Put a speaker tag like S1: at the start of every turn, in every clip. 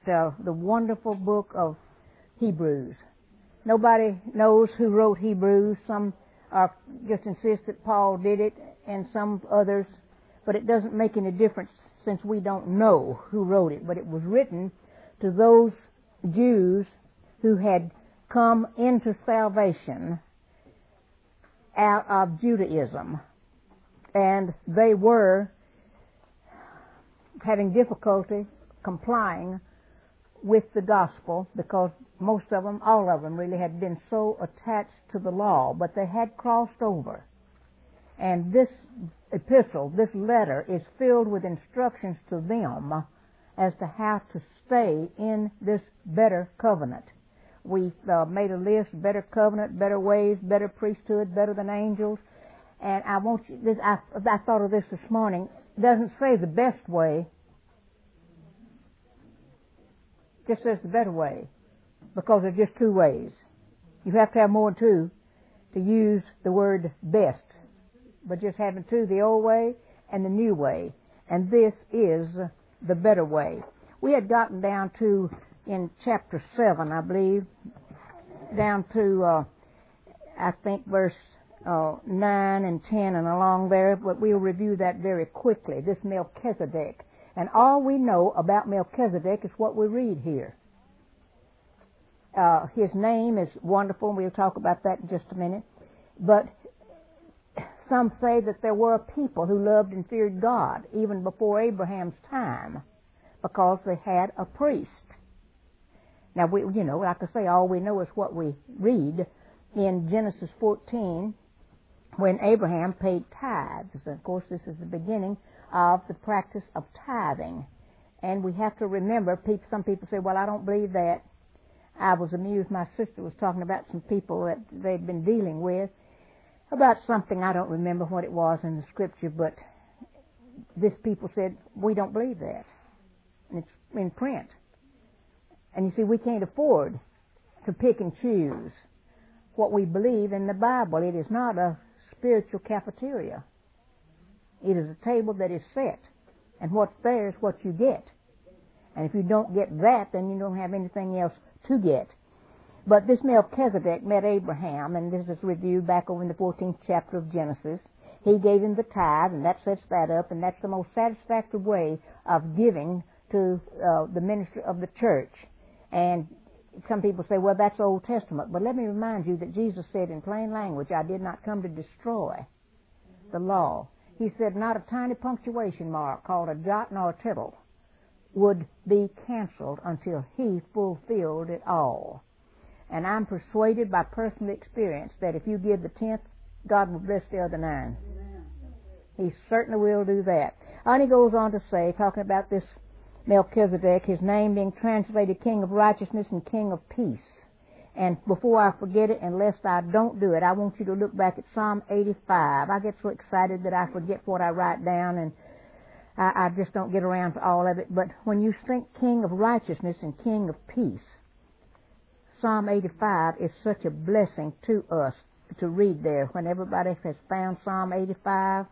S1: the wonderful book of Hebrews. Nobody knows who wrote Hebrews. Some just insist that Paul did it, and some others, but it doesn't make any difference since we don't know who wrote it. But it was written to those Jews who had come into salvation out of Judaism, and they were having difficulty complying with the gospel because most of them, all of them really had been so attached to the law, but they had crossed over. And this epistle, this letter, is filled with instructions to them as to how to stay in this better covenant. We made a list: better covenant, better ways, better priesthood, better than angels. And I want you, this, I thought of this morning. It doesn't say the best way. It just says the better way, because there's just two ways. You have to have more than two to use the word best. But just having two, the old way and the new way. And this is the better way. We had gotten down to, in chapter 7, I believe, down to, I think, verse 9 and 10 and along there, but we'll review that very quickly, this Melchizedek. And all we know about Melchizedek is what we read here. His name is wonderful, and we'll talk about that in just a minute. But some say that there were a people who loved and feared God even before Abraham's time because they had a priest. Now, like I say, all we know is what we read in Genesis 14 when Abraham paid tithes. And of course, this is the beginning of the practice of tithing. And we have to remember, some people say, well, I don't believe that. I was amused. My sister was talking about some people that they'd been dealing with about something. I don't remember what it was in the scripture, but this people said, we don't believe that. And it's in print. And you see, we can't afford to pick and choose what we believe in the Bible. It is not a spiritual cafeteria. It is a table that is set, and what's there is what you get. And if you don't get that, then you don't have anything else to get. But this Melchizedek met Abraham, and this is reviewed back over in the 14th chapter of Genesis. He gave him the tithe, and that sets that up, and that's the most satisfactory way of giving to the ministry of the church. And some people say, well, that's Old Testament. But let me remind you that Jesus said in plain language, I did not come to destroy the law. He said not a tiny punctuation mark called a jot nor a tittle would be canceled until he fulfilled it all. And I'm persuaded by personal experience that if you give the 10th, God will bless the other 9. He certainly will do that. And he goes on to say, talking about this Melchizedek, his name being translated King of Righteousness and King of Peace. And before I forget it, and lest I don't do it, I want you to look back at Psalm 85. I get so excited that I forget what I write down, and I just don't get around to all of it. But when you think King of Righteousness and King of Peace, Psalm 85 is such a blessing to us to read there. When everybody has found Psalm 85,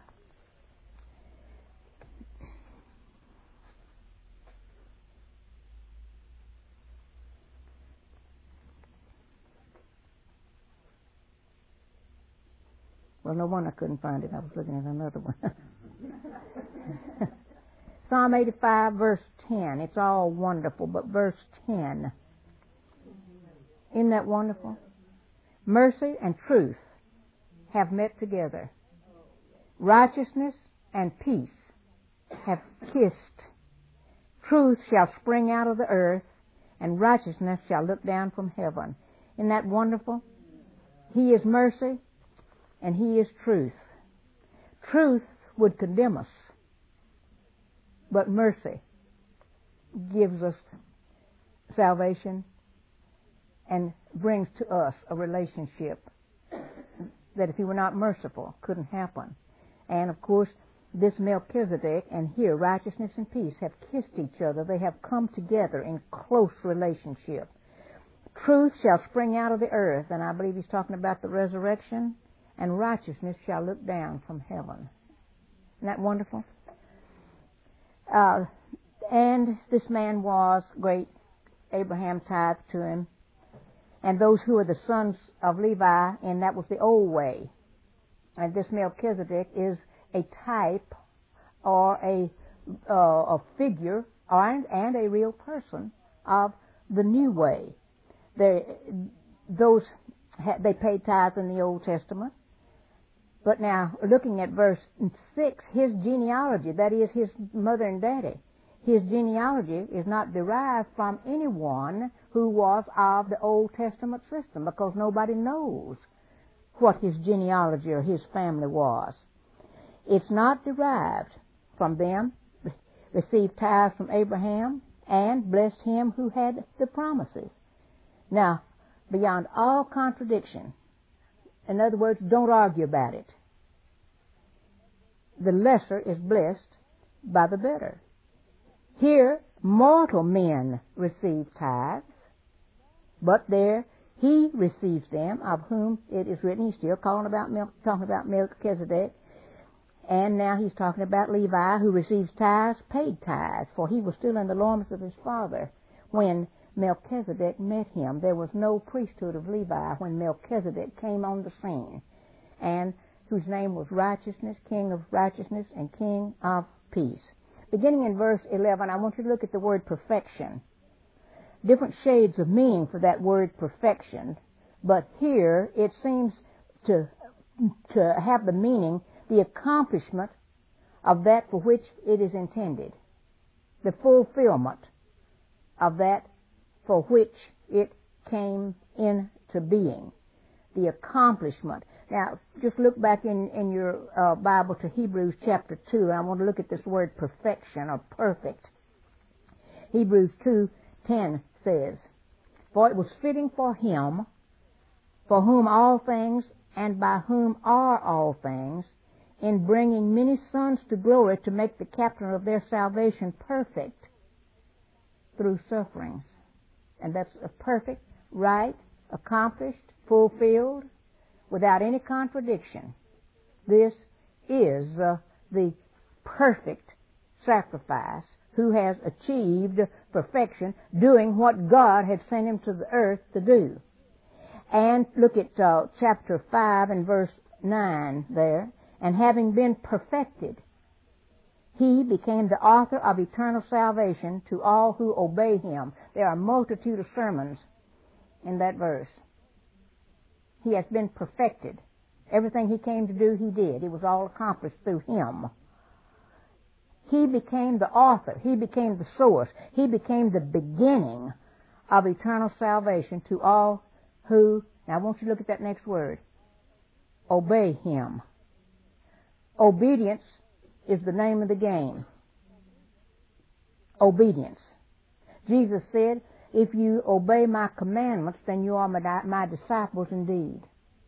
S1: well, no wonder I couldn't find it. I was looking at another one. Psalm 85, verse 10. It's all wonderful, but verse 10. Isn't that wonderful? Mercy and truth have met together. Righteousness and peace have kissed. Truth shall spring out of the earth, and righteousness shall look down from heaven. Isn't that wonderful? He is mercy, and he is truth. Truth would condemn us, but mercy gives us salvation and brings to us a relationship that if he were not merciful, couldn't happen. And of course, this Melchizedek and here, righteousness and peace have kissed each other. They have come together in close relationship. Truth shall spring out of the earth, and I believe he's talking about the resurrection, and righteousness shall look down from heaven. Isn't that wonderful? And this man was great Abraham tithed to him. And those who are the sons of Levi, and that was the old way. And this Melchizedek is a type or a figure and a real person of the new way. They paid tithes in the Old Testament. But now, looking at verse 6, his genealogy, that is his mother and daddy, his genealogy is not derived from anyone who was of the Old Testament system, because nobody knows what his genealogy or his family was. It's not derived from them. Received tithes from Abraham and blessed him who had the promises. Now, beyond all contradiction, in other words, don't argue about it. The lesser is blessed by the better. Here, mortal men receive tithes, but there he receives them, of whom it is written. He's still talking about Melchizedek, and now he's talking about Levi, who receives tithes, paid tithes, for he was still in the loins of his father when Melchizedek met him. There was no priesthood of Levi when Melchizedek came on the scene, and whose name was Righteousness, King of Righteousness, and King of Peace. Beginning in verse 11, I want you to look at the word perfection. Different shades of meaning for that word perfection, but here it seems to have the meaning, the accomplishment of that for which it is intended, the fulfillment of that for which it came into being, the accomplishment. Now, just look back in your Bible to Hebrews chapter 2, and I want to look at this word perfection or perfect. Hebrews 2:10 says, "For it was fitting for him, for whom all things and by whom are all things, in bringing many sons to glory, to make the captain of their salvation perfect through sufferings." And that's a perfect, right, accomplished, fulfilled, without any contradiction. This is the perfect sacrifice, who has achieved perfection, doing what God had sent him to the earth to do. And look at chapter 5 and verse 9 there. "And having been perfected, he became the author of eternal salvation to all who obey him." There are a multitude of sermons in that verse. He has been perfected. Everything he came to do, he did. It was all accomplished through him. He became the author. He became the source. He became the beginning of eternal salvation to all who, now I want you to look at that next word, obey him. Obedience is the name of the game. Obedience. Jesus said, "If you obey my commandments, then you are my disciples indeed."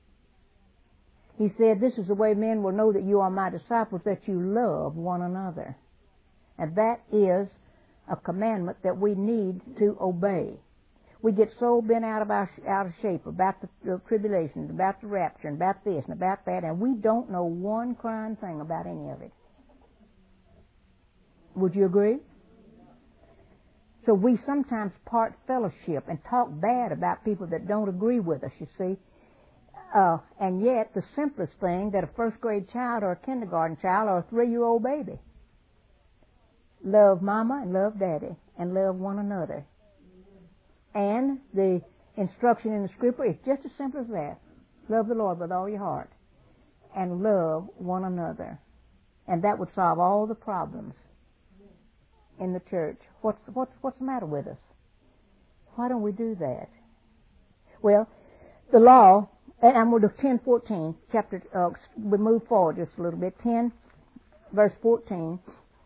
S1: He said, "This is the way men will know that you are my disciples, that you love one another." And that is a commandment that we need to obey. We get so bent out of shape about the tribulation, about the rapture, and about this and about that, and we don't know one crying thing about any of it. Would you agree? So we sometimes part fellowship and talk bad about people that don't agree with us, you see. And yet, the simplest thing that a first grade child or a kindergarten child or a 3-year-old baby, love mama and love daddy and love one another. And the instruction in the scripture is just as simple as that. Love the Lord with all your heart and love one another. And that would solve all the problems in the church. What's the matter with us? Why don't we do that? Well, the law, and we'll do 10:14, we move forward just a little bit. 10, verse 14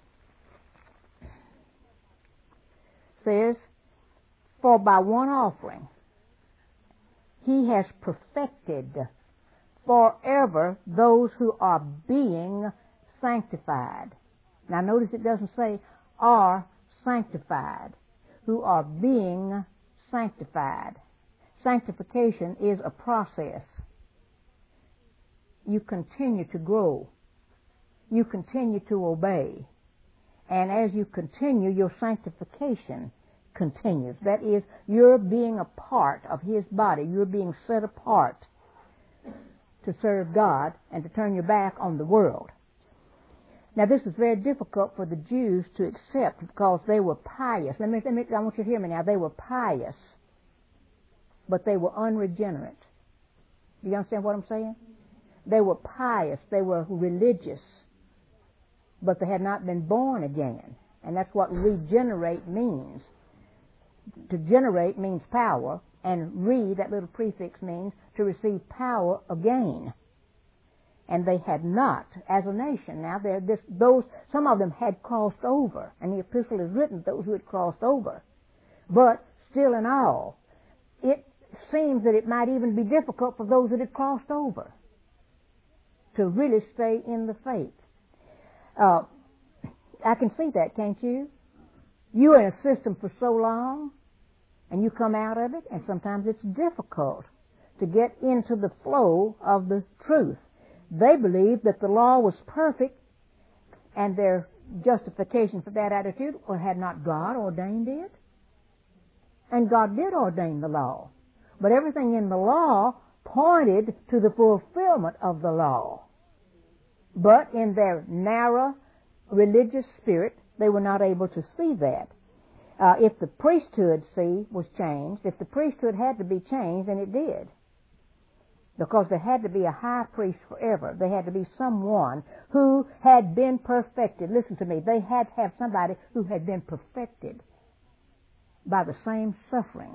S1: says, "For by one offering he has perfected forever those who are being sanctified." Now notice it doesn't say are sanctified, who are being sanctified. Sanctification is a process. You continue to grow. You continue to obey. And as you continue, your sanctification continues. That is, you're being a part of His body. You're being set apart to serve God and to turn your back on the world. Now, this was very difficult for the Jews to accept because they were pious. I want you to hear me now. They were pious, but they were unregenerate. Do you understand what I'm saying? They were pious. They were religious, but they had not been born again. And that's what regenerate means. To generate means power, and that little prefix, means to receive power again. And they had not, as a nation. Now, some of them had crossed over, and the epistle is written to those who had crossed over. But still in all, it seems that it might even be difficult for those that had crossed over to really stay in the faith. I can see that, can't you? You're in a system for so long, and you come out of it, and sometimes it's difficult to get into the flow of the truth. They believed that the law was perfect, and their justification for that attitude, or had not God ordained it? And God did ordain the law. But everything in the law pointed to the fulfillment of the law. But in their narrow religious spirit, they were not able to see that. If the priesthood, was changed, if the priesthood had to be changed, then it did. Because there had to be a high priest forever. There had to be someone who had been perfected. Listen to me. They had to have somebody who had been perfected by the same sufferings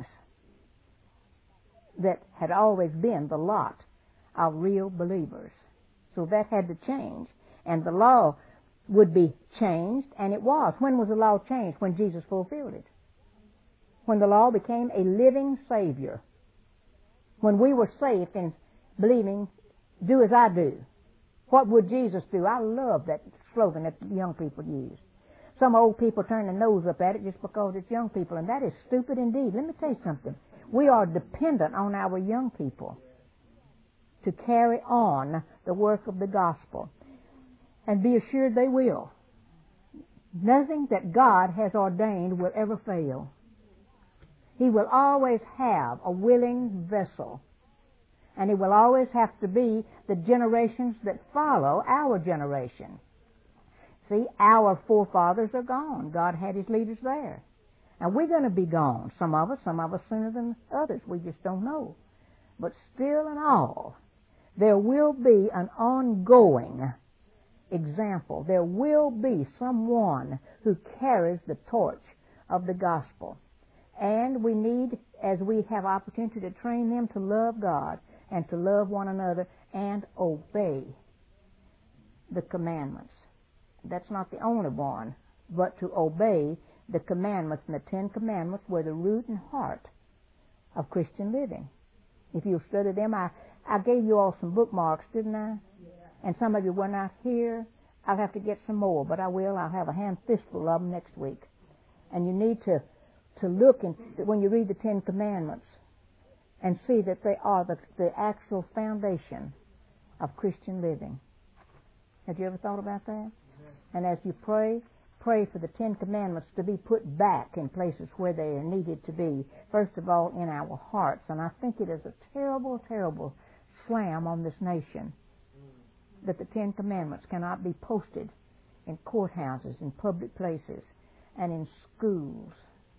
S1: that had always been the lot of real believers. So that had to change. And the law would be changed, and it was. When was the law changed? When Jesus fulfilled it. When the law became a living Savior. When we were saved in believing, do as I do. What would Jesus do? I love that slogan that young people use. Some old people turn their nose up at it just because it's young people, and that is stupid indeed. Let me tell you something. We are dependent on our young people to carry on the work of the gospel. And be assured they will. Nothing that God has ordained will ever fail. He will always have a willing vessel. And it will always have to be the generations that follow our generation. See, our forefathers are gone. God had His leaders there. And we're going to be gone. Some of us sooner than others. We just don't know. But still and all, there will be an ongoing example. There will be someone who carries the torch of the gospel. And we need, as we have opportunity, to train them to love God and to love one another and obey the commandments. That's not the only one, but to obey the commandments. And the 10 Commandments were the root and heart of Christian living. If you study them, I gave you all some bookmarks, didn't I? And some of you were not here. I'll have to get some more, but I will. I'll have a hand fistful of them next week. And you need to look, when you read the 10 Commandments, and see that they are the actual foundation of Christian living. Have you ever thought about that? And as you pray for the 10 Commandments to be put back in places where they are needed to be. First of all, in our hearts. And I think it is a terrible, terrible slam on this nation that the 10 Commandments cannot be posted in courthouses, in public places, and in schools.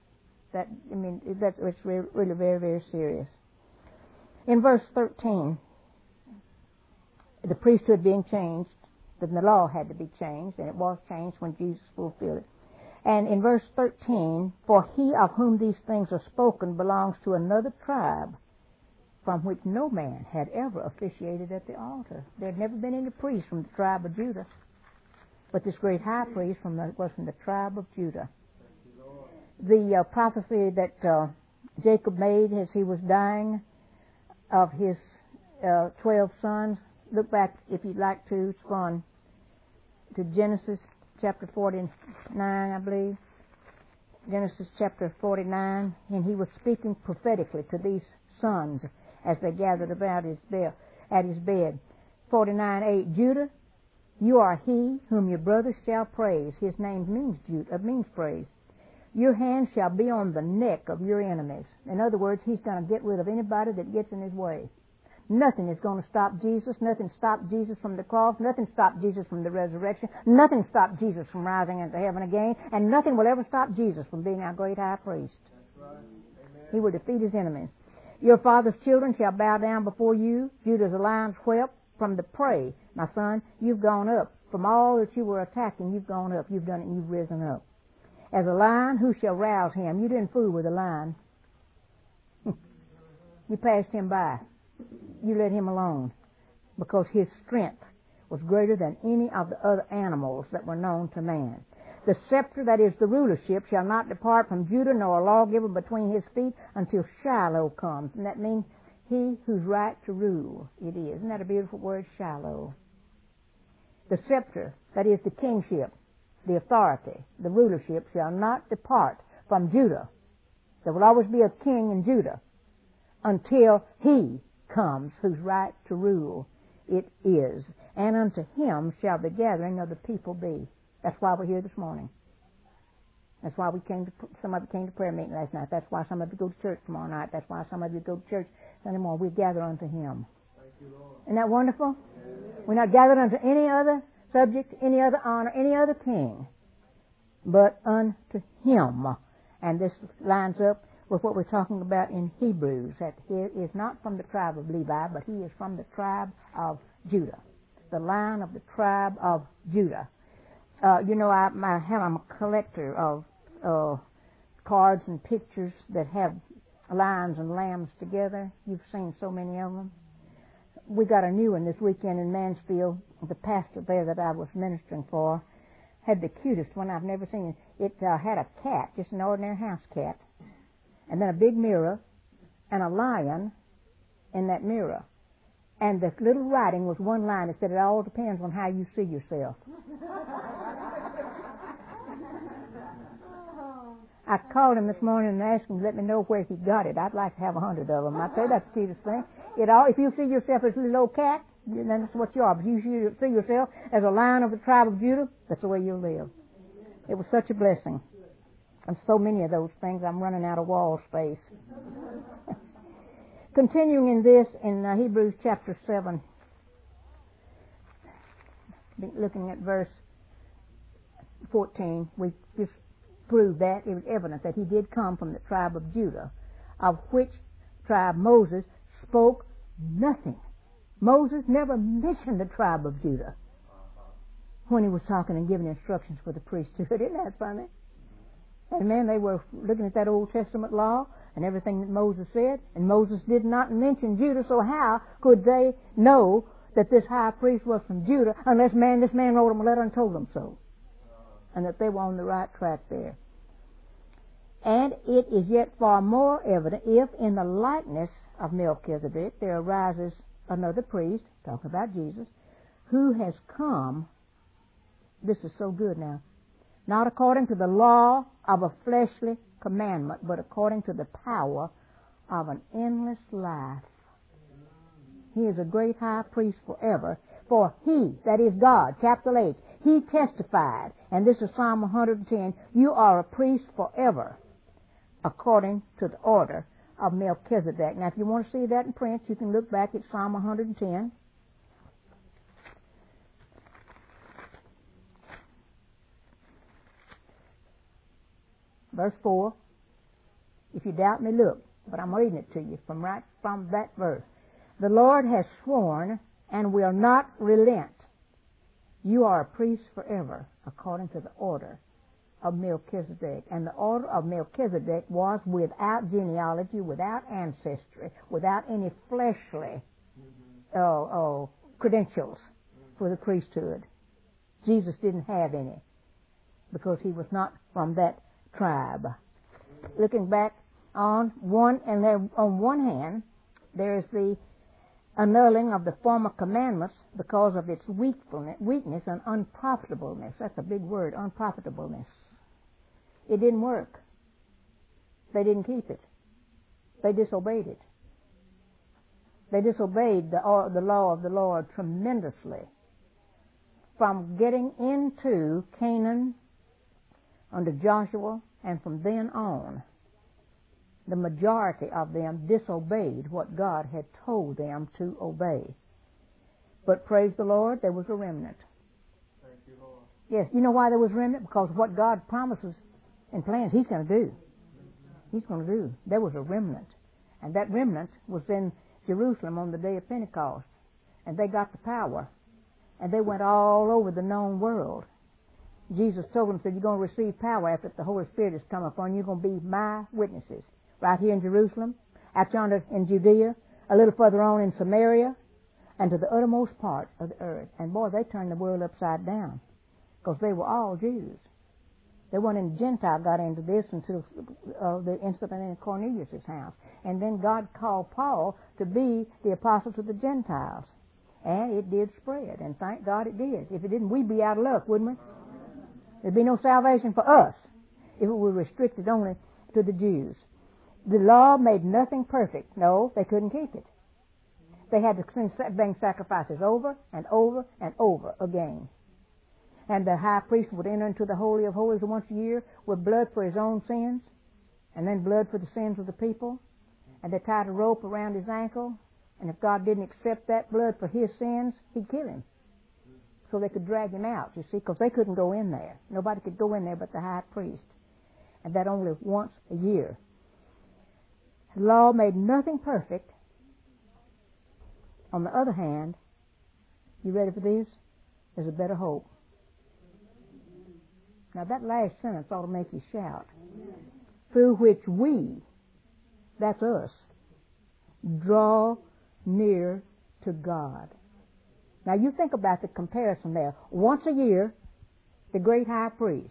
S1: It's really very, very serious. In verse 13, the priesthood being changed, then the law had to be changed, and it was changed when Jesus fulfilled it. And in verse 13, for he of whom these things are spoken belongs to another tribe, from which no man had ever officiated at the altar. There had never been any priest from the tribe of Judah, but this great high priest was from the tribe of Judah. The prophecy that Jacob made as he was dying of his 12 sons, look back, if you'd like to, Spawn, to Genesis chapter 49, I believe. Genesis chapter 49, and he was speaking prophetically to these sons as they gathered about at his bed. 49:8, Judah, you are he whom your brothers shall praise. His name means praise. Your hand shall be on the neck of your enemies. In other words, He's going to get rid of anybody that gets in His way. Nothing is going to stop Jesus. Nothing stopped Jesus from the cross. Nothing stopped Jesus from the resurrection. Nothing stopped Jesus from rising into heaven again. And nothing will ever stop Jesus from being our great high priest.
S2: That's right. Amen.
S1: He will defeat His enemies. Your father's children shall bow down before you. Judah's lion's whelp from the prey. My son, you've gone up. From all that you were attacking, you've gone up. You've done it and you've risen up. As a lion, who shall rouse him? You didn't fool with a lion. You passed him by. You let him alone because his strength was greater than any of the other animals that were known to man. The scepter, that is the rulership, shall not depart from Judah, nor a lawgiver between his feet until Shiloh comes. And that means he who's right to rule. It is. Isn't that a beautiful word, Shiloh? The scepter, that is the kingship, the authority, the rulership, shall not depart from Judah. There will always be a king in Judah until he comes whose right to rule it is. And unto him shall the gathering of the people be. That's why we're here this morning. That's why some of you came to prayer meeting last night. That's why some of you go to church tomorrow night. That's why some of you go to church Sunday morning. We gather unto him.
S2: Thank you, Lord.
S1: Isn't that wonderful? We're not gathered unto any other subject, any other honor, any other king, but unto him. And this lines up with what we're talking about in Hebrews, that he is not from the tribe of Levi, but he is from the tribe of Judah, the line of the tribe of Judah. I'm a collector of cards and pictures that have lions and lambs together. You've seen so many of them. We got a new one this weekend in Mansfield. The pastor there that I was ministering for had the cutest one I've never seen. It had a cat, just an ordinary house cat, and then a big mirror and a lion in that mirror. And the little writing was one line that said, it all depends on how you see yourself. I called him this morning and asked him to let me know where he got it. I'd like to have 100 of them. I'd say that's the cutest thing. If you see yourself as a little old cat, then that's what you are. But if you see yourself as a lion of the tribe of Judah, that's the way you'll live. It was such a blessing. And so many of those things, I'm running out of wall space. Continuing in this, in Hebrews chapter 7, looking at verse 14, we just proved that it was evident that he did come from the tribe of Judah, of which tribe Moses spoke nothing. Moses never mentioned the tribe of Judah when he was talking and giving instructions for the priesthood. Isn't that funny? And man, they were looking at that Old Testament law and everything that Moses said, and Moses did not mention Judah, so how could they know that this high priest was from Judah unless this man wrote them a letter and told them so, and that they were on the right track there. And it is yet far more evident if in the likeness of Melchizedek there arises another priest, talking about Jesus, who has come, this is so good now, not according to the law of a fleshly commandment, but according to the power of an endless life. He is a great high priest forever, for he, that is God, capital H, he testified, and this is Psalm 110, you are a priest forever, according to the order of Melchizedek. Now, if you want to see that in print, you can look back at Psalm 110. Verse 4. If you doubt me, look. But I'm reading it to you from that verse. The Lord has sworn and will not relent. You are a priest forever, according to the order of Melchizedek. And the order of Melchizedek was without genealogy, without ancestry, without any fleshly credentials for the priesthood. Jesus didn't have any because he was not from that tribe. Looking back on one hand, there is the annulling of the former commandments because of its weakness and unprofitableness. That's a big word, unprofitableness. It didn't work. They didn't keep it. They disobeyed it. They disobeyed the law of the Lord tremendously. From getting into Canaan under Joshua And from then on, the majority of them disobeyed what God had told them to obey. But praise the Lord, there was a remnant.
S2: Thank you, Lord.
S1: Yes, you know why there was a remnant? Because what God promises and plans, He's going to do. He's going to do. There was a remnant. And that remnant was in Jerusalem on the day of Pentecost. And they got the power. And they went all over the known world. Jesus told them, said, you're going to receive power after the Holy Spirit has come upon you. You're going to be my witnesses. Right here in Jerusalem, out yonder in Judea, a little further on in Samaria, and to the uttermost part of the earth. And boy, they turned the world upside down. Because they were all Jews. There wasn't any Gentile got into this until the incident in Cornelius' house. And then God called Paul to be the apostle to the Gentiles. And it did spread. And thank God it did. If it didn't, we'd be out of luck, wouldn't we? There'd be no salvation for us if it were restricted only to the Jews. The law made nothing perfect. No, they couldn't keep it. They had to bring sacrifices over and over and over again. And the high priest would enter into the Holy of Holies once a year with blood for his own sins, and then blood for the sins of the people. And they tied a rope around his ankle, and if God didn't accept that blood for his sins, He'd kill him. So they could drag him out, you see, because they couldn't go in there. Nobody could go in there but the high priest. And that only once a year. The law made nothing perfect. On the other hand, you ready for this? There's a better hope. Now that last sentence ought to make you shout. Through which we, that's us, draw near to God. Now you think about the comparison there. Once a year, the great high priest,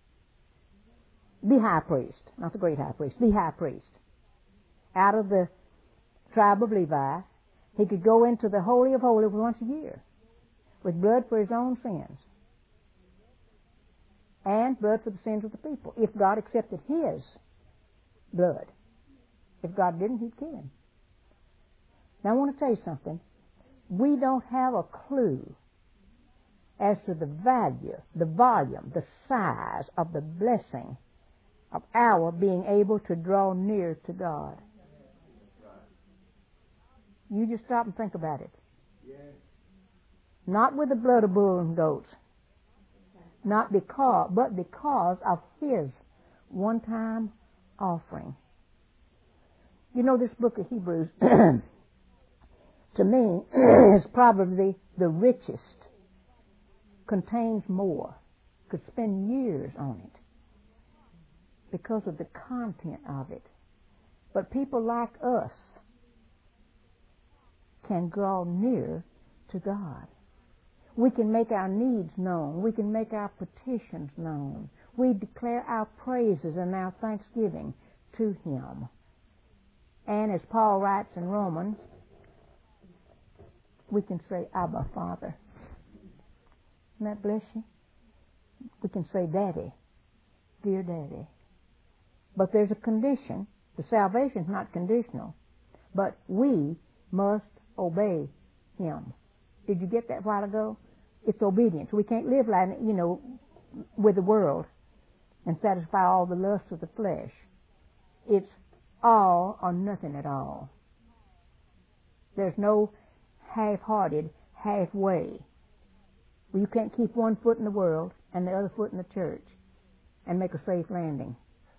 S1: not the great high priest, the high priest, out of the tribe of Levi, he could go into the Holy of Holies once a year with blood for his own sins and blood for the sins of the people, if God accepted his blood. If God didn't, He'd kill him. Now I want to tell you something. We don't have a clue as to the value, the volume, the size of the blessing of our being able to draw near to God. You just stop and think about it.
S2: Yes.
S1: Not with the blood of bulls and goats. But because of His one-time offering. You know, this book of Hebrews, to me, is probably the richest. Contains more. Could spend years on it because of the content of it. But people like us can draw near to God. We can make our needs known. We can make our petitions known. We declare our praises and our thanksgiving to Him. And as Paul writes in Romans, we can say, Abba, Father. Doesn't that bless you? We can say, Daddy, dear Daddy. But there's a condition. The salvation's not conditional. But we must obey Him. Did you get that a while ago? It's obedience. We can't live like, with the world and satisfy all the lusts of the flesh. It's all or nothing at all. There's no half-hearted, halfway. You can't keep one foot in the world and the other foot in the church and make a safe landing.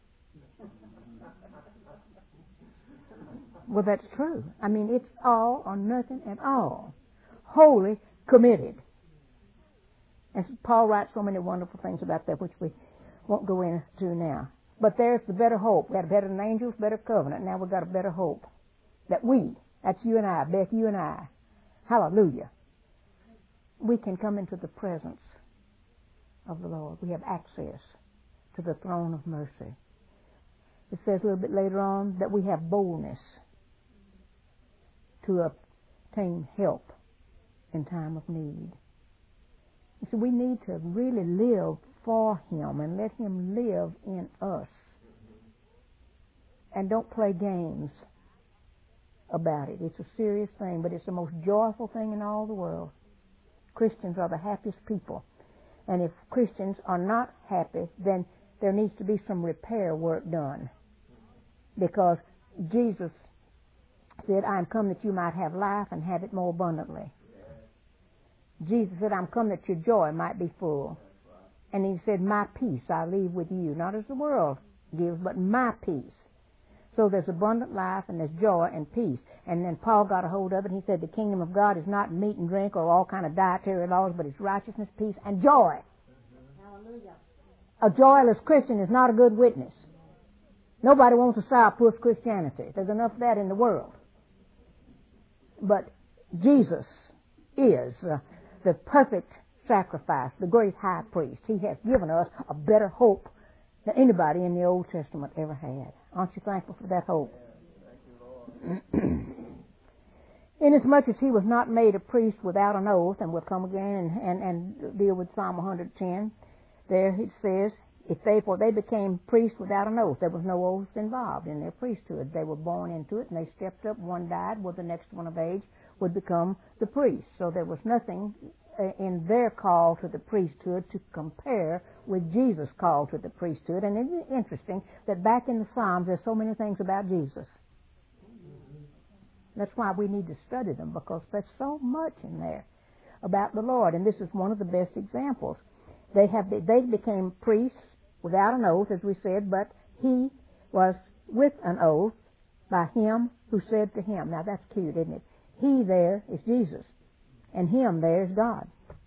S1: Well, that's true. I mean, it's all or nothing at all. Wholly committed. And Paul writes so many wonderful things about that, which we won't go into now. But there's the better hope. We had a better than angels, better covenant. Now we've got a better hope. That's you and I, Beth, you and I. Hallelujah. We can come into the presence of the Lord. We have access to the throne of mercy. It says a little bit later on that we have boldness to obtain help in time of need. You see, we need to really live for Him and let Him live in us. And don't play games about it. It's a serious thing, but it's the most joyful thing in all the world. Christians are the happiest people. And if Christians are not happy, then there needs to be some repair work done. Because Jesus said, I am come that you might have life and have it more abundantly. Jesus said, I'm come that your joy might be full. And he said, my peace I leave with you, not as the world gives, but my peace. So there's abundant life and there's joy and peace. And then Paul got a hold of it. He said, the kingdom of God is not meat and drink or all kind of dietary laws, but it's righteousness, peace, and joy.
S3: Hallelujah.
S1: A joyless Christian is not a good witness. Nobody wants a sourpuss Christianity. There's enough of that in the world. But Jesus is the perfect sacrifice, the great high priest. He has given us a better hope than anybody in the Old Testament ever had. Aren't you thankful for that hope? Inasmuch as he was not made a priest without an oath, and we'll come again and deal with Psalm 110, there it says, for they became priests without an oath. There was no oath involved in their priesthood. They were born into it, and they stepped up. One died, well, the next one of age would become the priest. So there was nothing in their call to the priesthood to compare with Jesus' call to the priesthood. And isn't it interesting that back in the Psalms there's so many things about Jesus? That's why we need to study them, because there's so much in there about the Lord. And this is one of the best examples. They became priests without an oath, as we said, but he was with an oath by him who said to him. Now that's cute, isn't it? He there is Jesus, and him there is God.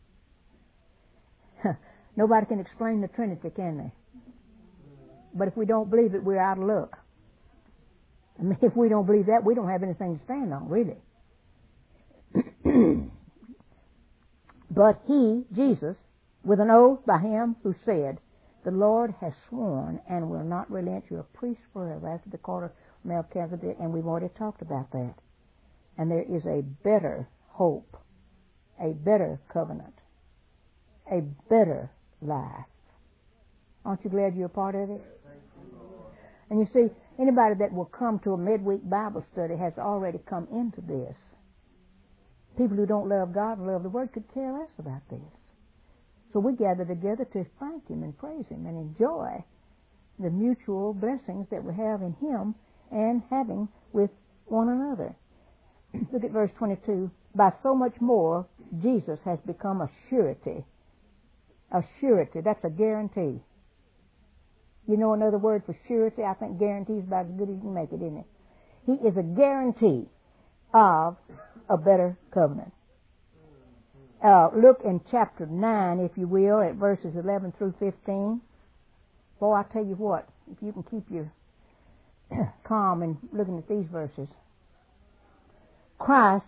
S1: Nobody can explain the Trinity, can they? But if we don't believe it, we're out of luck. I mean, if we don't believe that, we don't have anything to stand on, really. But he, Jesus, with an oath by him who said, the Lord has sworn and will not relent, you're a priest forever, after the order of Melchizedek, and we've already talked about that. And there is a better hope, a better covenant, a better life. Aren't you glad you're a part of it? And you see, anybody that will come to a midweek Bible study has already come into this. People who don't love God and love the Word could care less about this. So we gather together to thank Him and praise Him and enjoy the mutual blessings that we have in Him and having with one another. Look at verse 22. By so much more, Jesus has become a surety. A surety, that's a guarantee. You know another word for surety? I think guarantee is about as good as you can make it, isn't it? He is a guarantee of a better covenant. Look in chapter 9, if you will, at verses 11 through 15. Boy, I tell you what, if you can keep your calm in looking at these verses. Christ,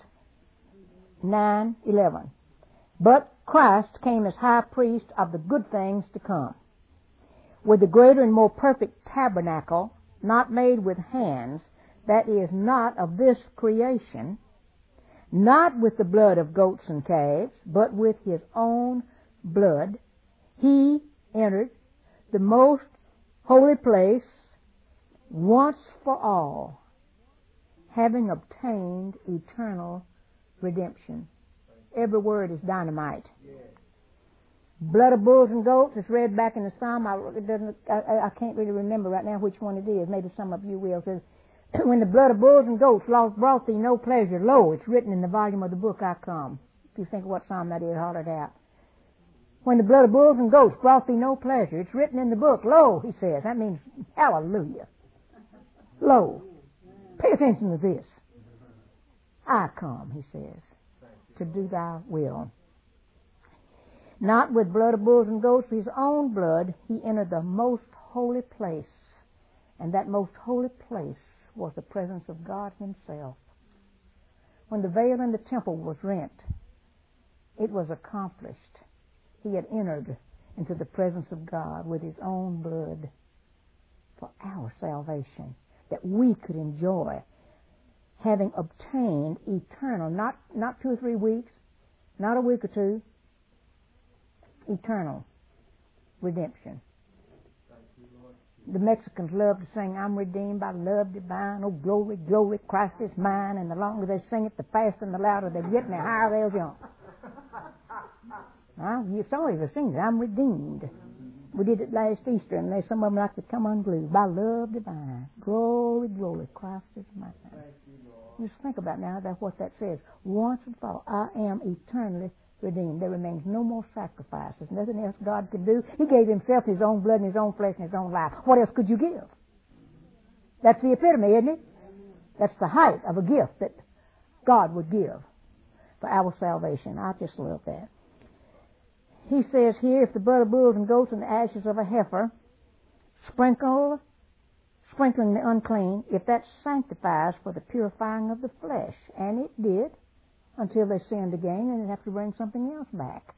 S1: 9:11. But Christ came as high priest of the good things to come, with the greater and more perfect tabernacle, not made with hands, that is not of this creation, not with the blood of goats and calves, but with his own blood. He entered the most holy place once for all, having obtained eternal redemption. Every word is dynamite. Blood of bulls and goats is read back in the Psalm. I can't really remember right now which one it is. Maybe some of you will. It says, when the blood of bulls and goats brought thee no pleasure, lo, it's written in the volume of the book I come. If you think of what Psalm that is, holler it out. When the blood of bulls and goats brought thee no pleasure, it's written in the book, lo, he says. That means hallelujah. Lo. Pay attention to this. I come, he says, to do thy will. Not with blood of bulls and goats, with his own blood, he entered the most holy place. And that most holy place was the presence of God himself. When the veil in the temple was rent, it was accomplished. He had entered into the presence of God with his own blood for our salvation, that we could enjoy, having obtained eternal, not 2 or 3 weeks, not a week or two, eternal redemption. The Mexicans love to sing, I'm redeemed by love divine, oh glory, glory, Christ is mine, and the longer they sing it, the faster and the louder they get, and the higher they'll jump. Some of you sing it, I'm redeemed. We did it last Easter, and there's some of them like to come unglued. By love divine. Glory, glory, Christ is mine. Just think about now what that says. Once and for all, I am eternally redeemed. There remains no more sacrifice. There's nothing else God could do. He gave himself his own blood and his own flesh and his own life. What else could you give? That's the epitome, isn't it? That's the height of a gift that God would give for our salvation. I just love that. He says here, if the blood of bulls and goats and the ashes of a heifer, sprinkling the unclean, if that sanctifies for the purifying of the flesh. And it did, until they sinned again, and they'd have to bring something else back.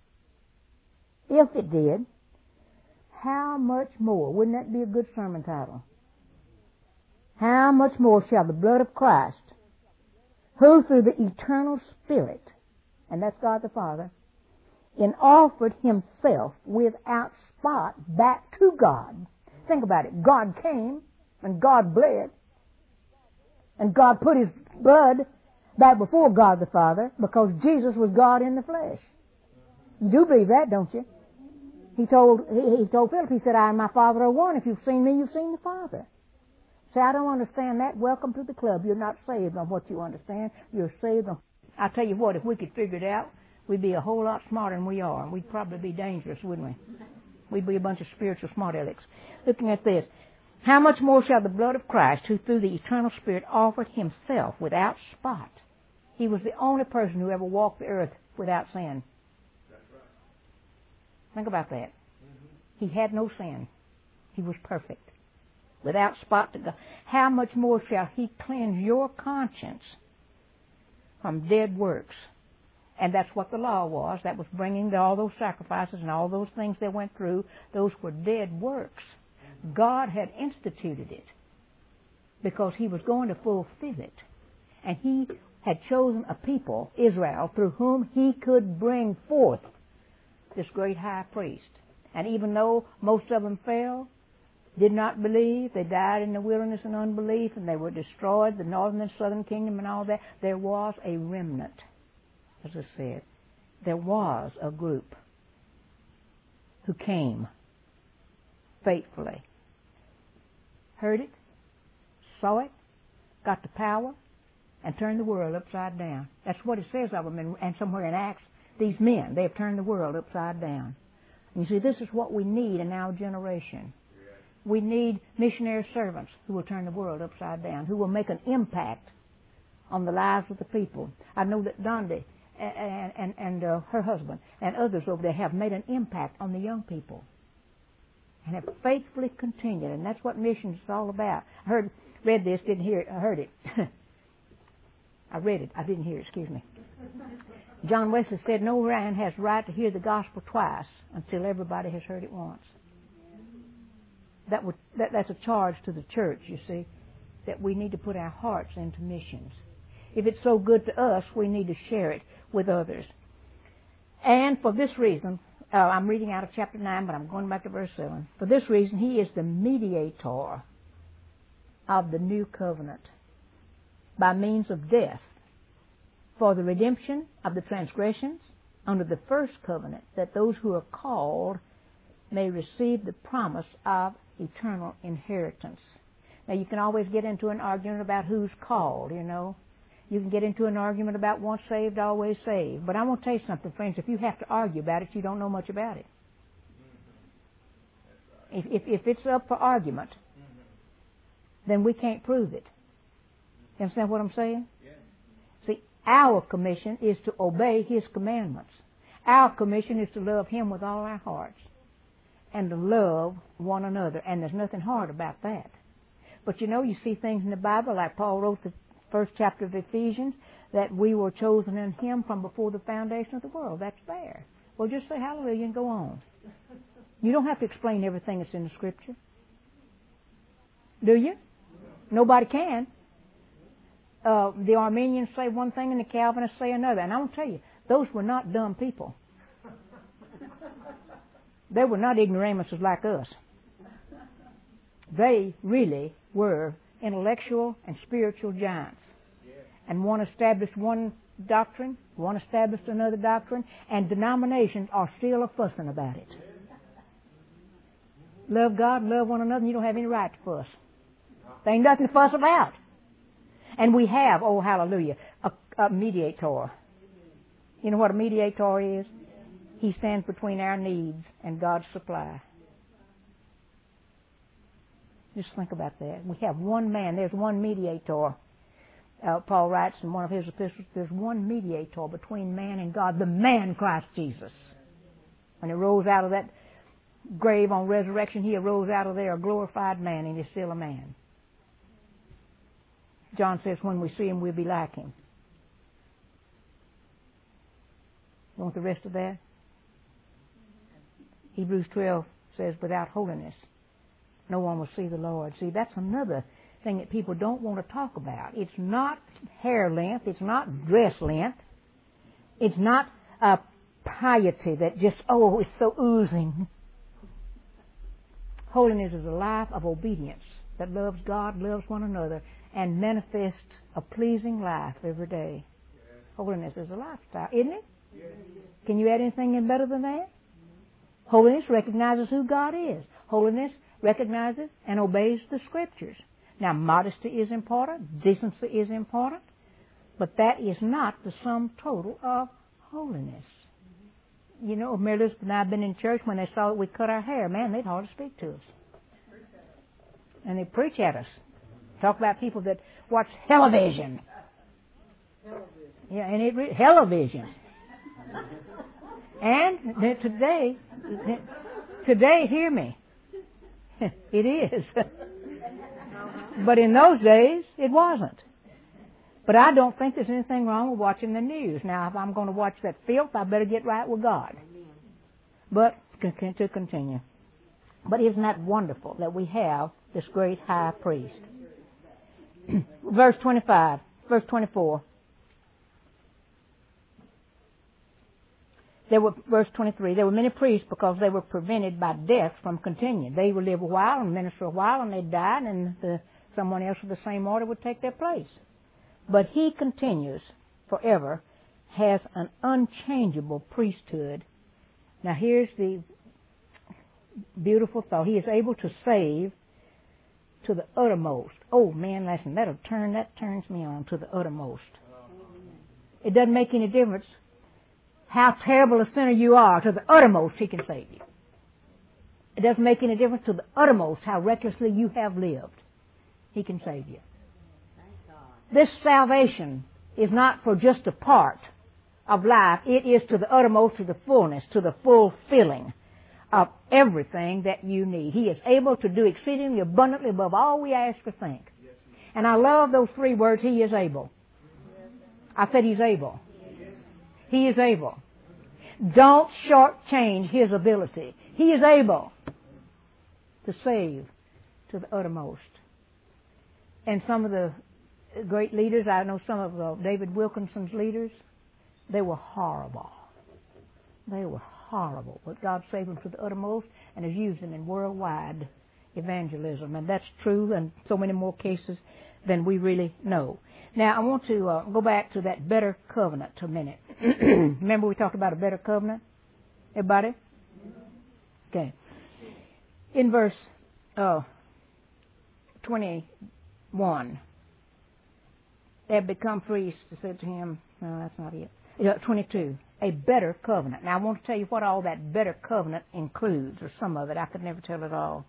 S1: If it did, how much more? Wouldn't that be a good sermon title? How much more shall the blood of Christ, who through the eternal Spirit, and that's God the Father, and offered himself without spot back to God. Think about it. God came and God bled, and God put his blood back before God the Father because Jesus was God in the flesh. You do believe that, don't you? He told Philip, he said, I and my Father are one. If you've seen me, you've seen the Father. Say, I don't understand that. Welcome to the club. You're not saved on what you understand. You're saved on... I tell you what, if we could figure it out, we'd be a whole lot smarter than we are. We'd probably be dangerous, wouldn't we? We'd be a bunch of spiritual smart alecks. Looking at this. How much more shall the blood of Christ, who through the eternal Spirit offered himself without spot. He was the only person who ever walked the earth without sin.
S2: That's right.
S1: Think about that. He had no sin. He was perfect. Without spot to God. How much more shall he cleanse your conscience from dead works? And that's what the law was. That was bringing all those sacrifices and all those things they went through. Those were dead works. God had instituted it because he was going to fulfill it. And he had chosen a people, Israel, through whom he could bring forth this great high priest. And even though most of them fell, did not believe, they died in the wilderness in unbelief, and they were destroyed, the northern and southern kingdom and all that, there was a remnant, as I said. There was a group who came faithfully, heard it, saw it, got the power, and turned the world upside down. That's what it says of them, and somewhere in Acts, these men, they have turned the world upside down. And you see, this is what we need in our generation. We need missionary servants who will turn the world upside down, who will make an impact on the lives of the people. I know that Dondi and her husband and others over there have made an impact on the young people and have faithfully continued, and that's what missions is all about. I read this, didn't hear it, I heard it. I read it, I didn't hear it, excuse me. John Wesley said, no man has right to hear the gospel twice until everybody has heard it once. That's a charge to the church, you see, that we need to put our hearts into missions. If it's so good to us, we need to share it with others. And for this reason, I'm reading out of chapter 9, but I'm going back to verse 7. For this reason, he is the mediator of the new covenant by means of death for the redemption of the transgressions under the first covenant, that those who are called may receive the promise of eternal inheritance. Now, you can always get into an argument about who's called, you know. You can get into an argument about once saved, always saved. But I want to tell you something, friends. If you have to argue about it, you don't know much about it. If it's up for argument, then we can't prove it. You understand what I'm saying? See, our commission is to obey his commandments. Our commission is to love him with all our hearts and to love one another. And there's nothing hard about that. But you know, you see things in the Bible, like Paul wrote the first chapter of Ephesians, that we were chosen in him from before the foundation of the world. That's there. Well, just say hallelujah and go on. You don't have to explain everything that's in the Scripture. Do you? Nobody can. The Armenians say one thing and the Calvinists say another. And I want to tell you, those were not dumb people. They were not ignoramuses like us. They really were intellectual and spiritual giants. And one established one doctrine, one established another doctrine, and denominations are still a-fussing about it. Love God, love one another, and you don't have any right to fuss. There ain't nothing to fuss about. And we have, oh hallelujah, a mediator. You know what a mediator is? He stands between our needs and God's supply. Just think about that. We have one man. There's one mediator. Paul writes in one of his epistles, there's one mediator between man and God, the man Christ Jesus. When he rose out of that grave on resurrection, he arose out of there a glorified man, and he's still a man. John says when we see him, we'll be like him. You want the rest of that? Hebrews 12 says, without holiness, no one will see the Lord. See, that's another thing that people don't want to talk about. It's not hair length. It's not dress length. It's not a piety that just, oh, it's so oozing. Holiness is a life of obedience that loves God, loves one another, and manifests a pleasing life every day. Holiness is a lifestyle, isn't it? Can you add anything in better than that? Holiness recognizes who God is. Holiness recognizes and obeys the Scriptures. Now, modesty is important, decency is important, but that is not the sum total of holiness. You know, Mary Elizabeth and I have been in church when they saw that we cut our hair. Man, they'd hardly speak to us. And they preach at us. Talk about people that watch television. Yeah, and television. And today, hear me, it is. But in those days, it wasn't. But I don't think there's anything wrong with watching the news. Now, if I'm going to watch that filth, I better get right with God. But to continue. But isn't that wonderful that we have this great high priest? Verse 25, verse 24. Verse 23, there were many priests because they were prevented by death from continuing. They would live a while and minister a while, and they'd die, and someone else of the same order would take their place. But he continues forever, has an unchangeable priesthood. Now here's the beautiful thought. He is able to save to the uttermost. Oh man, listen, that turns me on to the uttermost. It doesn't make any difference how terrible a sinner you are. To the uttermost, he can save you. It doesn't make any difference to the uttermost how recklessly you have lived. He can save you. This salvation is not for just a part of life. It is to the uttermost, to the fullness, to the fulfilling of everything that you need. He is able to do exceedingly abundantly above all we ask or think. And I love those three words, he is able. I said he's able. He is able. Don't shortchange his ability. He is able to save to the uttermost. And some of the great leaders, I know some of David Wilkinson's leaders, they were horrible. They were horrible. But God saved them to the uttermost and has used them in worldwide evangelism. And that's true in so many more cases than we really know. Now, I want to go back to that better covenant a minute. Remember we talked about a better covenant? Everybody? Okay. In verse 21, they have become priests, said to him, no, that's not it. 22, a better covenant. Now, I want to tell you what all that better covenant includes, or some of it. I could never tell it all.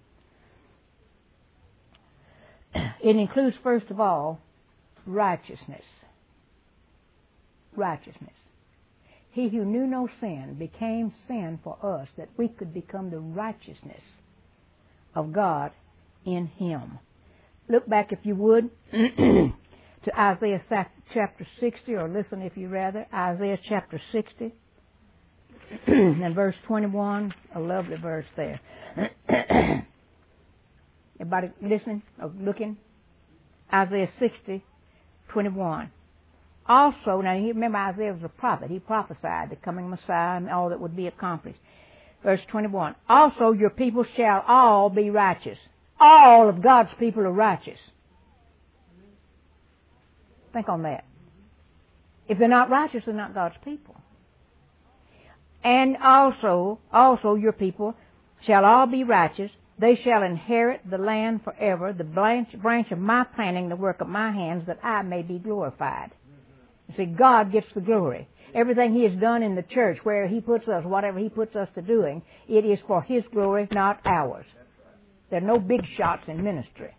S1: It includes, first of all, righteousness. Righteousness. He who knew no sin became sin for us, that we could become the righteousness of God in him. Look back, if you would, to Isaiah chapter 60, or listen if you rather, Isaiah chapter 60, and verse 21, a lovely verse there. Everybody listening or looking? Isaiah 60, 21. Also, now you remember Isaiah was a prophet. He prophesied the coming Messiah and all that would be accomplished. Verse 21. Also your people shall all be righteous. All of God's people are righteous. Think on that. If they're not righteous, they're not God's people. And also your people shall all be righteous. They shall inherit the land forever, the branch of my planting, the work of my hands, that I may be glorified. You see, God gets the glory. Everything He has done in the church, where He puts us, whatever He puts us to doing, it is for His glory, not ours. There are no big shots in ministry.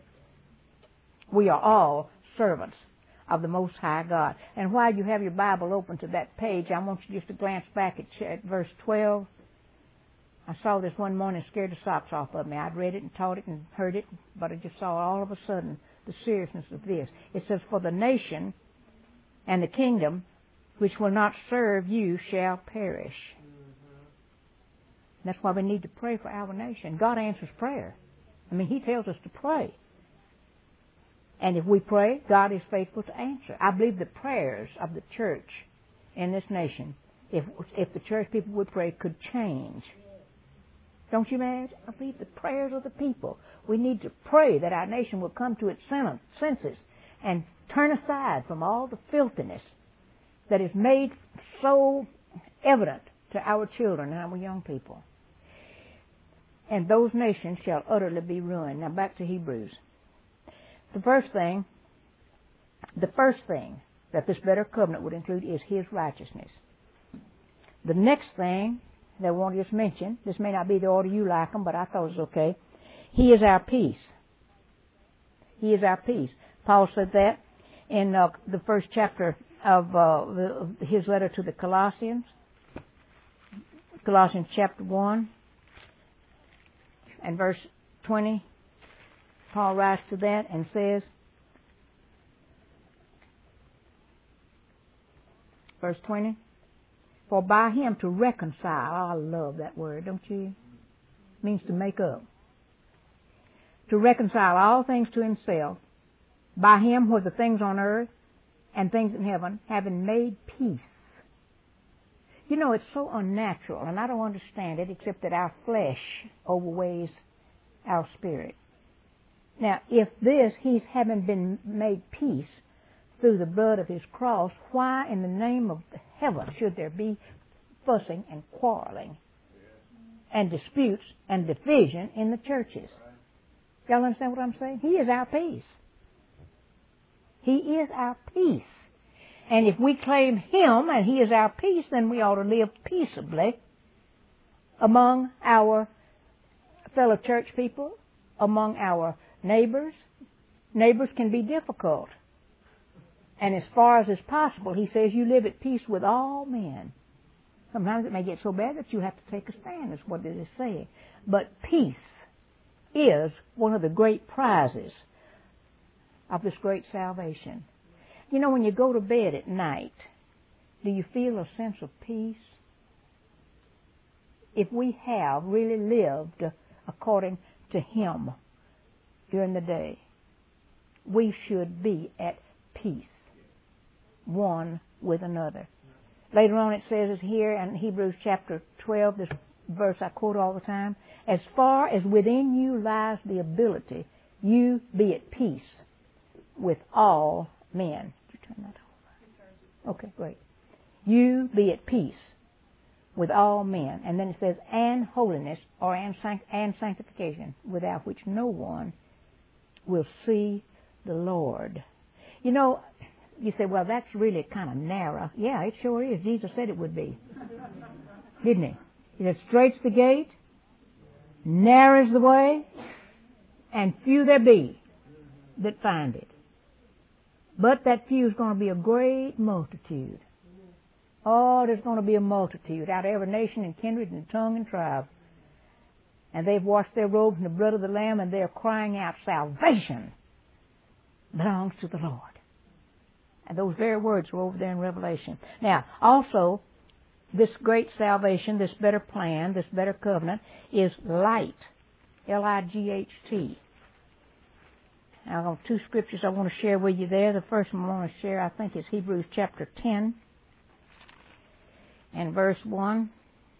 S1: We are all servants of the Most High God. And while you have your Bible open to that page, I want you just to glance back at verse 12. I saw this one morning, scared the socks off of me. I'd read it and taught it and heard it, but I just saw all of a sudden the seriousness of this. It says, for the nation and the kingdom which will not serve you shall perish. That's why we need to pray for our nation. God answers prayer. I mean, He tells us to pray. And if we pray, God is faithful to answer. I believe the prayers of the church in this nation, if the church people would pray, could change. Don't you imagine? I believe the prayers of the people. We need to pray that our nation will come to its senses and turn aside from all the filthiness that is made so evident to our children and our young people. And those nations shall utterly be ruined. Now back to Hebrews. The first thing that this better covenant would include is His righteousness. The next thing that I want to just mention, this may not be the order you like them, but I thought it was okay. He is our peace. He is our peace. Paul said that in the first chapter of his letter to the Colossians. Colossians chapter 1 and verse 20. Paul writes to that and says, verse 20, for by Him to reconcile, I love that word, don't you? It means to make up. To reconcile all things to Himself, by Him were the things on earth and things in heaven, having made peace. You know, it's so unnatural, and I don't understand it, except that our flesh overweighs our spirit. Now, if He's having been made peace through the blood of His cross, why in the name of heaven should there be fussing and quarreling and disputes and division in the churches? Y'all understand what I'm saying? He is our peace. He is our peace. And if we claim Him and He is our peace, then we ought to live peaceably among our fellow church people, among our neighbors. Neighbors can be difficult. And as far as is possible, He says you live at peace with all men. Sometimes it may get so bad that you have to take a stand, is what it is saying. But peace is one of the great prizes of this great salvation. You know, when you go to bed at night, do you feel a sense of peace? If we have really lived according to Him during the day, we should be at peace, one with another. Later on it says here in Hebrews chapter 12, this verse I quote all the time, as far as within you lies the ability, you be at peace with all men. Did you turn that over? Okay, great. You be at peace with all men. And then it says, and holiness, or and sanctification, without which no one will see the Lord. You know, you say, well, that's really kind of narrow. Yeah, it sure is. Jesus said it would be. Didn't He? He said, straight's the gate, narrow's the way, and few there be that find it. But that few is going to be a great multitude. Oh, there's going to be a multitude out of every nation and kindred and tongue and tribe. And they've washed their robes in the blood of the Lamb, and they're crying out, salvation belongs to the Lord. And those very words are over there in Revelation. Now, also, this great salvation, this better plan, this better covenant is light. L-I-G-H-T. Now, I have two scriptures I want to share with you there. The first one I want to share, I think, is Hebrews chapter 10 and verse 1.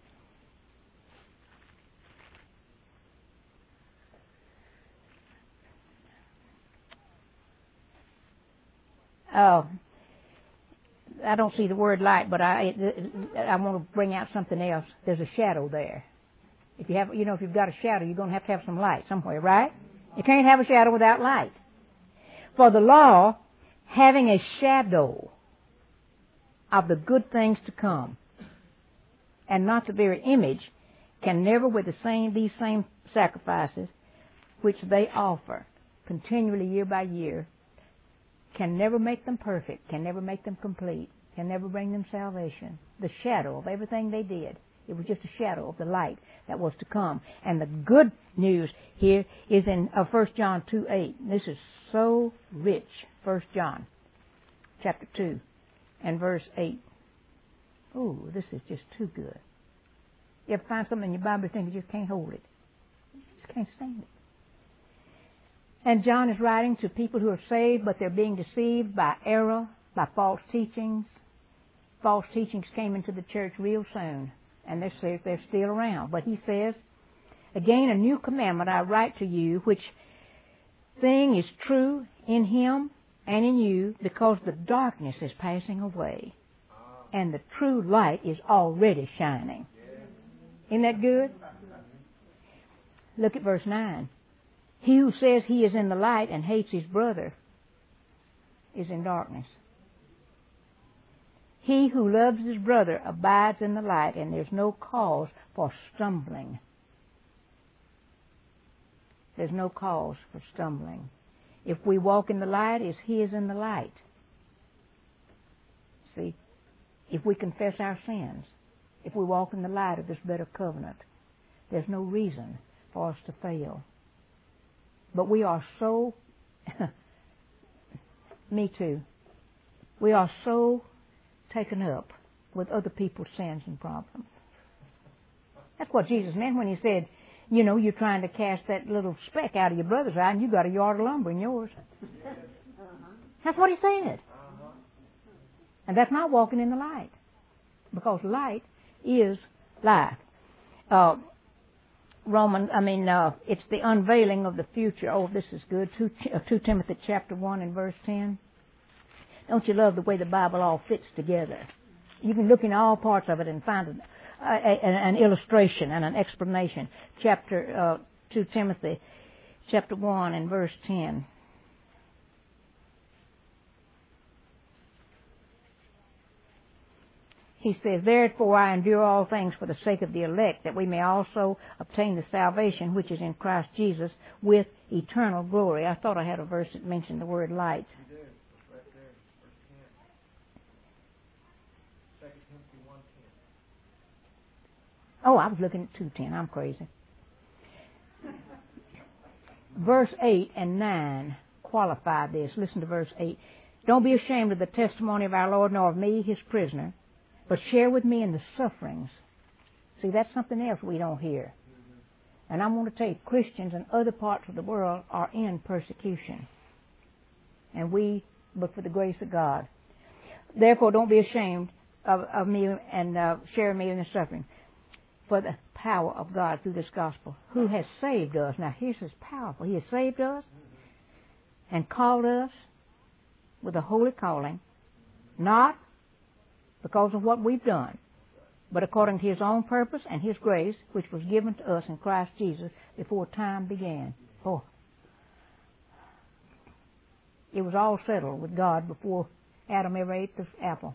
S1: I don't see the word light, but I want to bring out something else. There's a shadow there. If you have, if you've got a shadow, you're going to have some light somewhere, right? You can't have a shadow without light. For the law, having a shadow of the good things to come, and not the very image, can never with these same sacrifices which they offer continually year by year, can never make them perfect, can never make them complete, can never bring them salvation. The shadow of everything they did. It was just a shadow of the light that was to come. And the good news here is in 1 John 2:8. This is so rich. 1 John chapter 2 and verse 8. Ooh, this is just too good. You ever find something in your Bible you think you just can't hold it? You just can't stand it. And John is writing to people who are saved, but they're being deceived by error, by false teachings. False teachings came into the church real soon, and they're still around. But he says, again, a new commandment I write to you, which thing is true in him and in you, because the darkness is passing away, and the true light is already shining. Isn't that good? Look at verse 9. He who says he is in the light and hates his brother is in darkness. He who loves his brother abides in the light, and there's no cause for stumbling. There's no cause for stumbling. If we walk in the light as he is in the light. See, if we confess our sins, if we walk in the light of this better covenant, there's no reason for us to fail. But we are so, me too, we are so taken up with other people's sins and problems. That's what Jesus meant when he said, you're trying to cast that little speck out of your brother's eye and you got a yard of lumber in yours. That's what he said. And that's not walking in the light. Because light is life. It's the unveiling of the future. Oh, this is good. 2 Timothy chapter 1 and verse 10. Don't you love the way the Bible all fits together? You can look in all parts of it and find an illustration and an explanation. 2 Timothy chapter 1 and verse 10. He says, therefore I endure all things for the sake of the elect, that we may also obtain the salvation which is in Christ Jesus with eternal glory. I thought I had a verse that mentioned the word light.
S2: You did. It's right there. Verse 10. 2 Timothy 1:10.
S1: Oh, I was looking at 2:10. I'm crazy. Verse 8 and 9 qualify this. Listen to verse 8. Don't be ashamed of the testimony of our Lord, nor of me, his prisoner, but share with me in the sufferings. See, that's something else we don't hear. And I want to tell you, Christians in other parts of the world are in persecution. And but for the grace of God. Therefore, don't be ashamed of me and share me in the suffering. For the power of God through this gospel, who has saved us. Now, here's his powerful. He has saved us and called us with a holy calling, not because of what we've done, but according to his own purpose and his grace, which was given to us in Christ Jesus before time began. Oh, it was all settled with God before Adam ever ate the apple.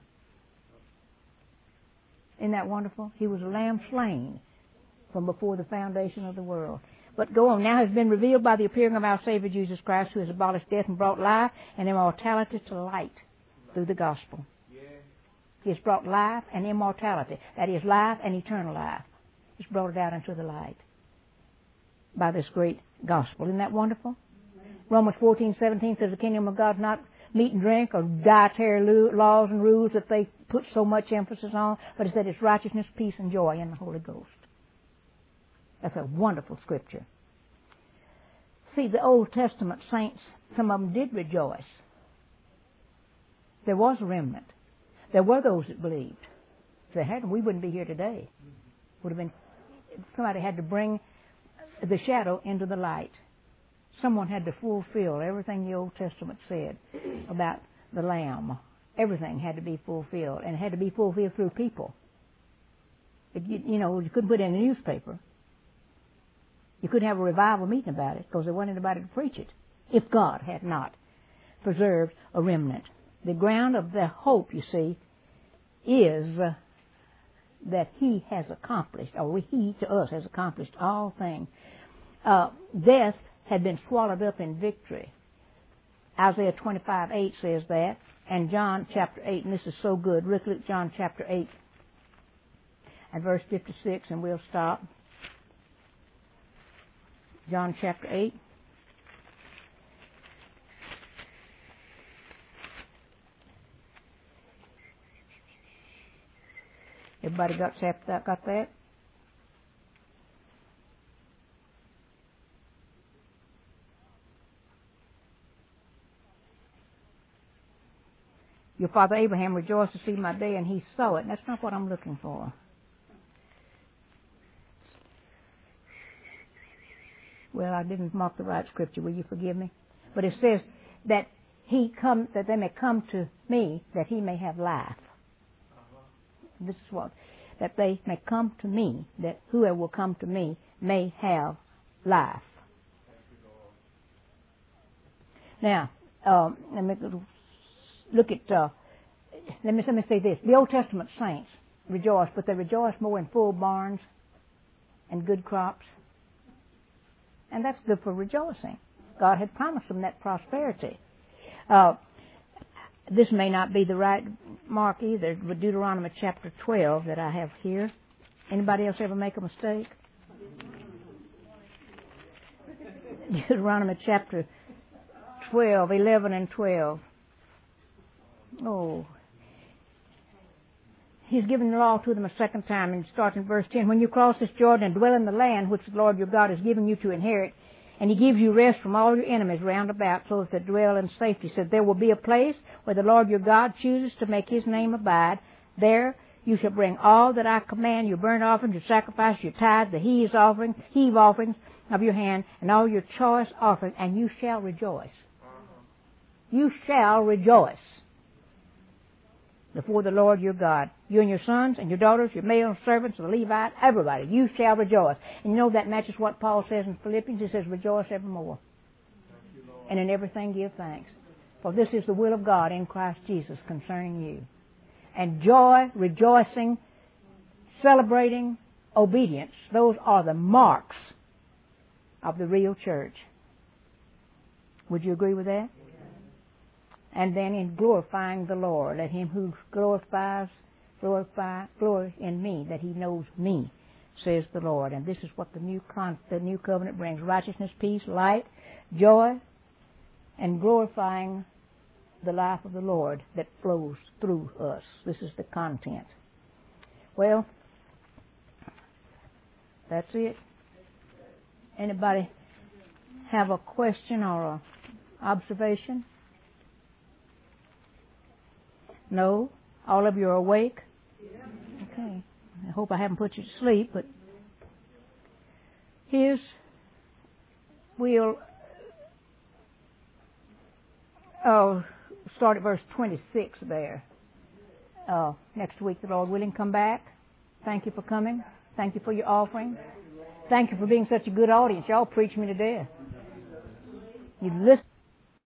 S1: Isn't that wonderful? He was a lamb slain from before the foundation of the world. But go on. Now has been revealed by the appearing of our Savior Jesus Christ, who has abolished death and brought life and immortality to light through the gospel. He has brought life and immortality. That is, life and eternal life. He's brought it out into the light by this great gospel. Isn't that wonderful? Romans 14:17 says the kingdom of God is not meat and drink or dietary laws and rules that they put so much emphasis on, but it said it's righteousness, peace, and joy in the Holy Ghost. That's a wonderful scripture. See, the Old Testament saints, some of them did rejoice. There was a remnant. There were those that believed. If they hadn't, we wouldn't be here today. Would have been somebody had to bring the shadow into the light. Someone had to fulfill everything the Old Testament said about the Lamb. Everything had to be fulfilled, and it had to be fulfilled through people. You couldn't put it in the newspaper. You couldn't have a revival meeting about it because there wasn't anybody to preach it if God had not preserved a remnant. The ground of their hope, you see, is that He has accomplished, or He to us has accomplished all things. Death had been swallowed up in victory. Isaiah 25:8 says that, and John chapter 8, and this is so good. Look at John chapter 8 and verse 56, and we'll stop. John chapter 8. Everybody got that? Your father Abraham rejoiced to see my day, and he saw it. And that's not what I'm looking for. Well, I didn't mark the right scripture. Will you forgive me? But it says that that they may come to me, that he may have life. This is what, that they may come to me, that whoever will come to me may have life. Now, let me look at, let me say this. The Old Testament saints rejoiced, but they rejoiced more in full barns and good crops. And that's good for rejoicing. God had promised them that prosperity. This may not be the right mark either, but Deuteronomy chapter 12 that I have here. Anybody else ever make a mistake? Deuteronomy chapter 12, 11 and 12. Oh. He's given the law to them a second time, and starts in verse 10. When you cross this Jordan and dwell in the land which the Lord your God is giving you to inherit, and He gives you rest from all your enemies round about, so that they dwell in safety. He said, there will be a place where the Lord your God chooses to make His name abide. There you shall bring all that I command, your burnt offerings, your sacrifice, your tithe, the heave offerings of your hand, and all your choice offerings, and you shall rejoice. You shall rejoice before the Lord your God. You and your sons and your daughters, your male servants, the Levite, everybody. You shall rejoice. And you know that matches what Paul says in Philippians. He says, rejoice evermore. And in everything give thanks. For this is the will of God in Christ Jesus concerning you. And joy, rejoicing, celebrating, obedience, those are the marks of the real church. Would you agree with that? And then in glorifying the Lord, let him who glorifies, glory in me, that he knows me, says the Lord. And this is what the new covenant brings: righteousness, peace, light, joy, and glorifying the life of the Lord that flows through us. This is the content. Well, that's it. Anybody have a question or an observation? No? All of you are awake? Okay. I hope I haven't put you to sleep, but we'll start at verse 26 there. Next week, the Lord willing, come back. Thank you for coming. Thank you for your offering. Thank you for being such a good audience. Y'all preach me to death. You listen.